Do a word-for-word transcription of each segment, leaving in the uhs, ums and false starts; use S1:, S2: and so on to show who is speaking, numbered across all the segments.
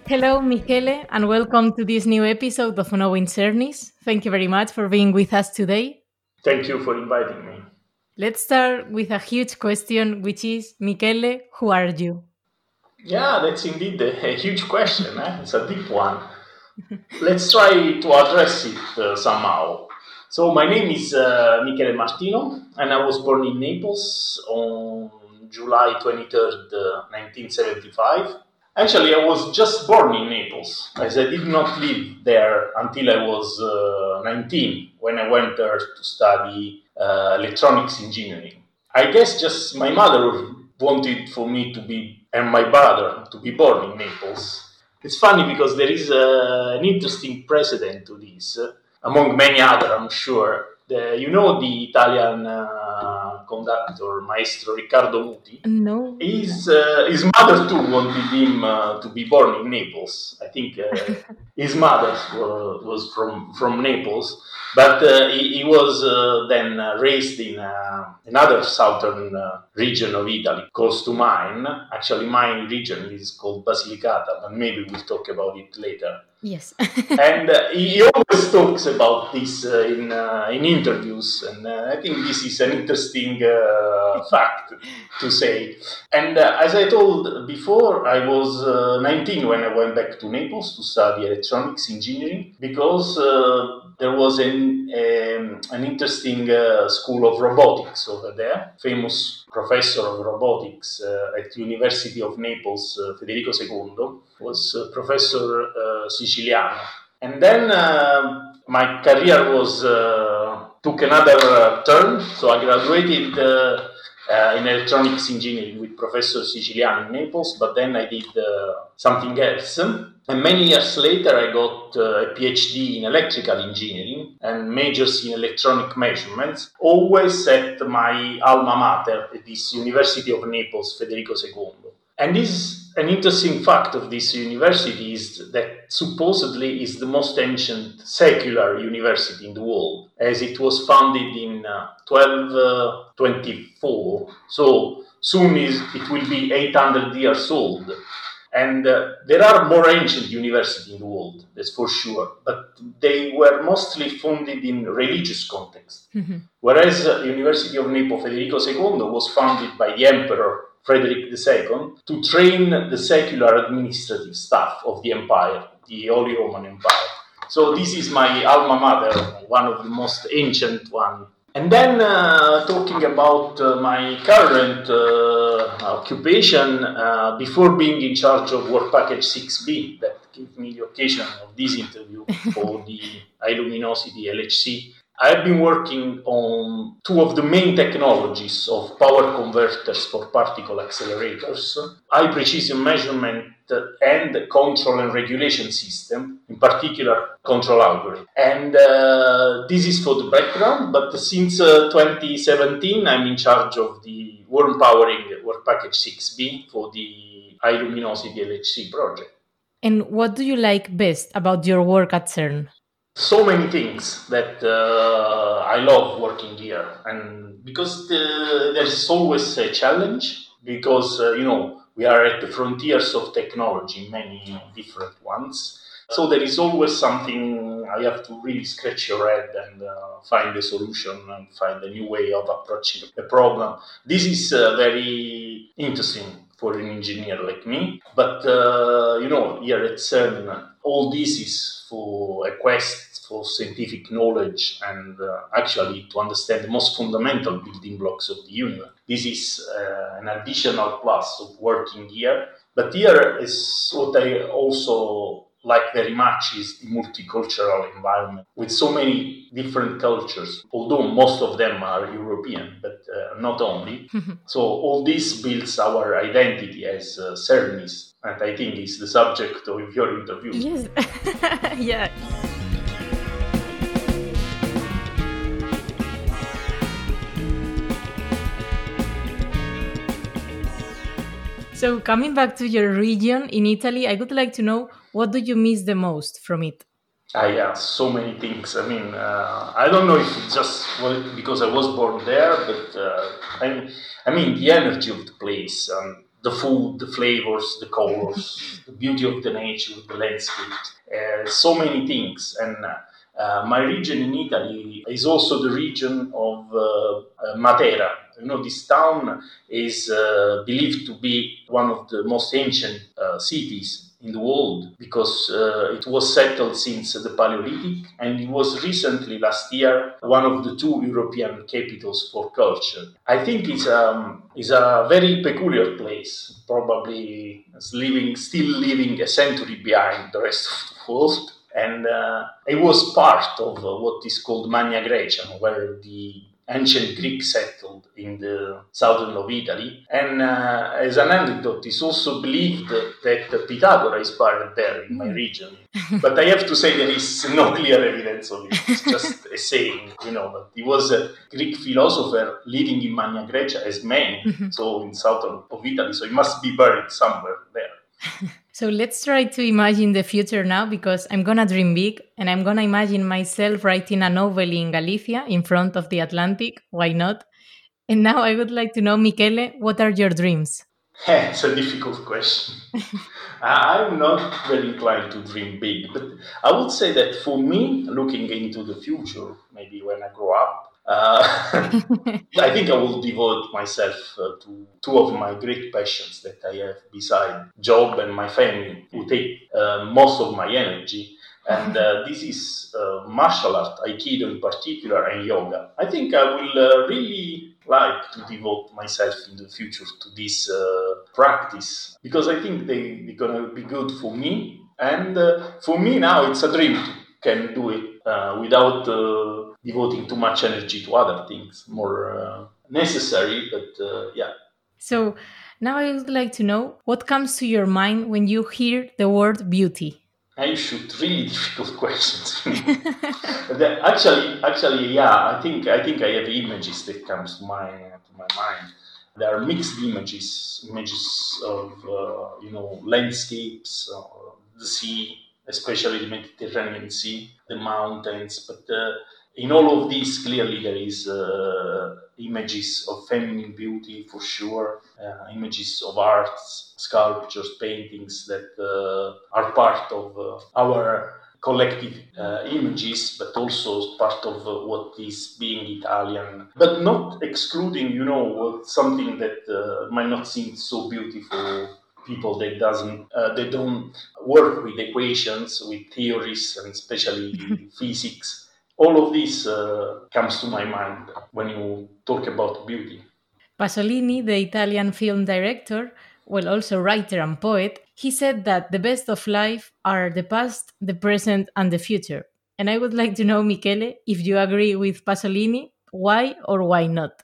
S1: Hello, Michele, and welcome to this new episode of Knowing Cernis. Thank you very much for being with us today.
S2: Thank you for inviting me.
S1: Let's start with a huge question, which is, Michele, who are you?
S2: Yeah, that's indeed a, a huge question. Eh? It's a deep one. Let's try to address it uh, somehow. So, my name is uh, Michele Martino, and I was born in Naples on July twenty-third, uh, nineteen seventy-five. Actually, I was just born in Naples, as I did not live there until I was uh, nineteen, when I went there to study uh, electronics engineering. I guess just my mother wanted for me to be, and my brother, to be born in Naples. It's funny because there is uh, an interesting precedent to this, uh, among many other, I'm sure. The, you know the Italian uh, conductor, Maestro Riccardo Muti?
S1: No.
S2: His, uh, his mother too wanted him uh, to be born in Naples. I think uh, his mother uh, was from, from Naples, but uh, he, he was uh, then uh, raised in uh, another southern uh, region of Italy, close to mine. Actually, my region is called Basilicata, but maybe we'll talk about it later.
S1: Yes.
S2: And uh, he always talks about this uh, in uh, in interviews, and uh, I think this is an interesting uh, fact to say. And uh, as I told before, I was uh, nineteen when I went back to Naples to study electronics engineering because uh, there was an um, an interesting uh, school of robotics over there. Famous professor of robotics uh, at the University of Naples, uh, Federico secondo, was uh, Professor uh, Siciliano. And then uh, my career was uh, took another uh, turn. So I graduated uh, uh, in electronics engineering with Professor Siciliano in Naples, but then I did uh, something else. And many years later, I got uh, a PhD in electrical engineering and majors in electronic measurements, always at my alma mater, at this University of Naples, Federico secondo. And this an interesting fact of this university is that supposedly is the most ancient secular university in the world, as it was founded in uh, twelve twenty-four. So soon is, it will be eight hundred years old. And uh, there are more ancient universities in the world, that's for sure, but they were mostly founded in religious context. Mm-hmm. Whereas the uh, University of Naples Federico secondo was founded by the Emperor Frederick the Second to train the secular administrative staff of the empire, the Holy Roman Empire. So this is my alma mater, one of the most ancient one. And then uh, talking about uh, my current uh, occupation, uh, before being in charge of Work Package six B, that gave me the occasion of this interview for the iLuminosity L H C, I've been working on two of the main technologies of power converters for particle accelerators, high precision measurement and control and regulation system, in particular control algorithm. And uh, this is for the background, but since uh, twenty seventeen, I'm in charge of the warm powering Work Package six B for the iLuminosity L H C project.
S1: And what do you like best about your work at CERN?
S2: So many things that uh, I love working here, and because the, there's always a challenge, because uh, you know we are at the frontiers of technology, many different ones. So there is always something I have to really scratch your head and uh, find a solution and find a new way of approaching a problem. This is uh, very interesting for an engineer like me. But, uh, you know, here at CERN, all this is for a quest for scientific knowledge and uh, actually to understand the most fundamental building blocks of the universe. This is uh, an additional plus of working here. But here is what I also like very much is the multicultural environment with so many different cultures, although most of them are European, but uh, not only. So all this builds our identity as uh, CERNists, and I think it's the subject of your interview.
S1: Yes, yeah. So coming back to your region in Italy, I would like to know, what do you miss the most from it?
S2: Ah, yeah, so many things. I mean, uh, I don't know if it's just well, because I was born there, but uh, I, I mean, the energy of the place, um, the food, the flavors, the colors, the beauty of the nature, the landscape, uh, so many things. And uh, my region in Italy is also the region of uh, uh, Matera. You know, this town is uh, believed to be one of the most ancient uh, cities in the world because uh, it was settled since the Paleolithic, and it was recently, last year, one of the two European capitals for culture. I think it's, um, it's a very peculiar place, probably living, still living a century behind the rest of the world. And uh, it was part of uh, what is called Magna Graecia, where the ancient Greeks settled in the southern of Italy. And uh, as an anecdote, it's also believed that Pythagoras is buried there in my region. But I have to say there is no clear evidence of it. It's just a saying, you know. But he was a Greek philosopher living in Magna Graecia, as many, so in southern of Italy. So he must be buried somewhere there.
S1: So let's try to imagine the future now, because I'm going to dream big and I'm going to imagine myself writing a novel in Galicia in front of the Atlantic. Why not? And now I would like to know, Michele, what are your dreams?
S2: It's a difficult question. I'm not very inclined to dream big, but I would say that for me, looking into the future, maybe when I grow up, Uh, I think I will devote myself uh, to two of my great passions that I have beside job and my family, who take uh, most of my energy. And uh, this is uh, martial art, Aikido in particular, and yoga. I think I will uh, really like to devote myself in the future to this uh, practice, because I think they, they're going to be good for me. And uh, for me now, it's a dream to can do it uh, without uh, devoting too much energy to other things, more uh, necessary, but uh, yeah.
S1: So now I would like to know what comes to your mind when you hear the word beauty.
S2: I shoot really difficult questions. the, actually, actually, yeah, I think I think I have images that comes to my to my mind. There are mixed images, images of uh, you know landscapes, uh, the sea, especially the Mediterranean Sea, the mountains. But uh, in all of these, clearly there is uh, images of feminine beauty for sure, uh, images of arts, sculptures, paintings that uh, are part of uh, our collective uh, images, but also part of uh, what is being Italian, but not excluding, you know, something that uh, might not seem so beautiful. People that doesn't, uh, they don't work with equations, with theories, and especially physics. All of this uh, comes to my mind when you talk about beauty.
S1: Pasolini, the Italian film director, well, also writer and poet, he said that the best of life are the past, the present, and the future. And I would like to know, Michele, if you agree with Pasolini, why or why not?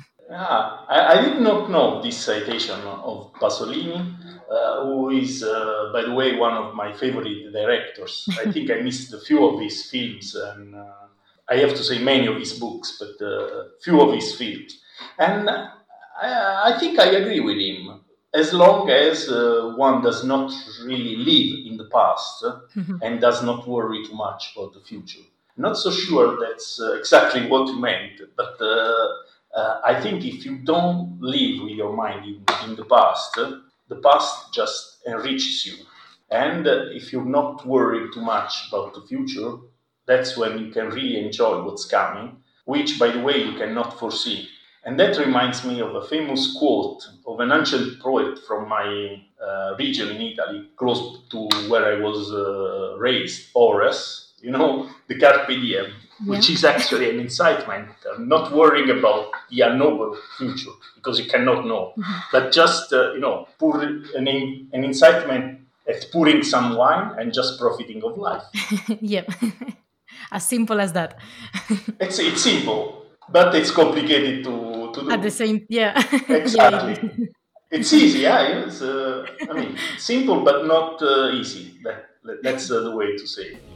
S2: Ah, I, I did not know this citation of Pasolini, uh, who is, uh, by the way, one of my favorite directors. I think I missed a few of his films, and uh, I have to say many of his books, but uh, few of his films. And uh, I, I think I agree with him, as long as uh, one does not really live in the past uh, and does not worry too much about the future. Not so sure that's uh, exactly what you meant, but uh, uh, I think if you don't live with your mind in, in the past, uh, the past just enriches you. And uh, if you're not worried too much about the future, that's when you can really enjoy what's coming, which, by the way, you cannot foresee. And that reminds me of a famous quote of an ancient poet from my uh, region in Italy, close to where I was uh, raised, Horace, you know, the Carpe Diem, yeah. Which is actually an incitement, uh, not worrying about the unknowable future, because you cannot know, mm-hmm. but just, uh, you know, pour an, an incitement at pouring some wine and just profiting of life.
S1: Yep, as simple as that.
S2: it's, it's simple, but it's complicated to, to do.
S1: At the same, yeah.
S2: Exactly. Yeah. It's easy, yeah. It's, uh, I mean, simple, but not uh, easy. That, that's uh, the way to say it.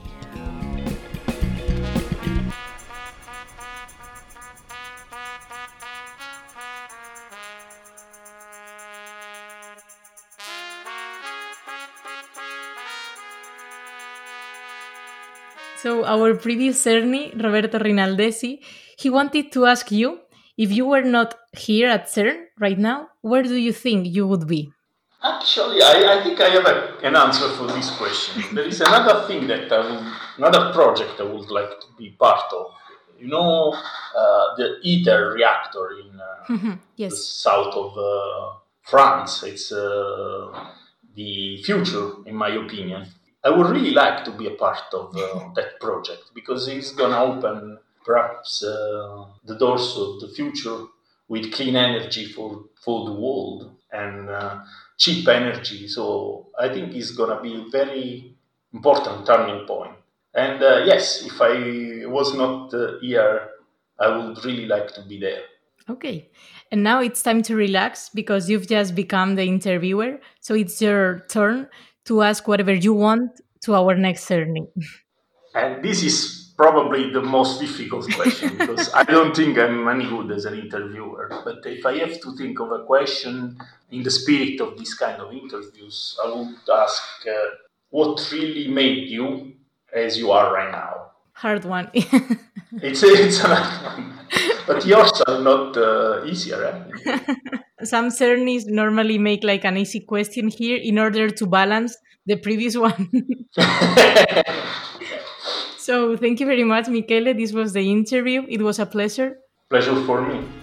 S1: So our previous Cerny, Roberto Rinaldesi, he wanted to ask you, if you were not here at CERN right now, where do you think you would be?
S2: Actually, I, I think I have a, an answer for this question. There is another thing that I would, another project I would like to be part of. You know, uh, the ITER reactor in uh, the
S1: Yes.
S2: south of uh, France. It's uh, the future, in my opinion. I would really like to be a part of uh, that project because it's going to open perhaps uh, the doors of the future with clean energy for, for the world and uh, cheap energy. So I think it's going to be a very important turning point. And uh, yes, if I was not uh, here, I would really like to be there.
S1: Okay. And now it's time to relax because you've just become the interviewer. So it's your turn to ask whatever you want to our next journey.
S2: And this is probably the most difficult question because I don't think I'm any good as an interviewer. But if I have to think of a question in the spirit of this kind of interviews, I would ask uh, what really made you as you are right now?
S1: Hard one.
S2: It's, it's an hard one. But yours are not uh, easier, eh?
S1: Some journeys normally make like an easy question here in order to balance the previous one. So thank you very much, Michele. This was the interview. It was a pleasure.
S2: Pleasure for me.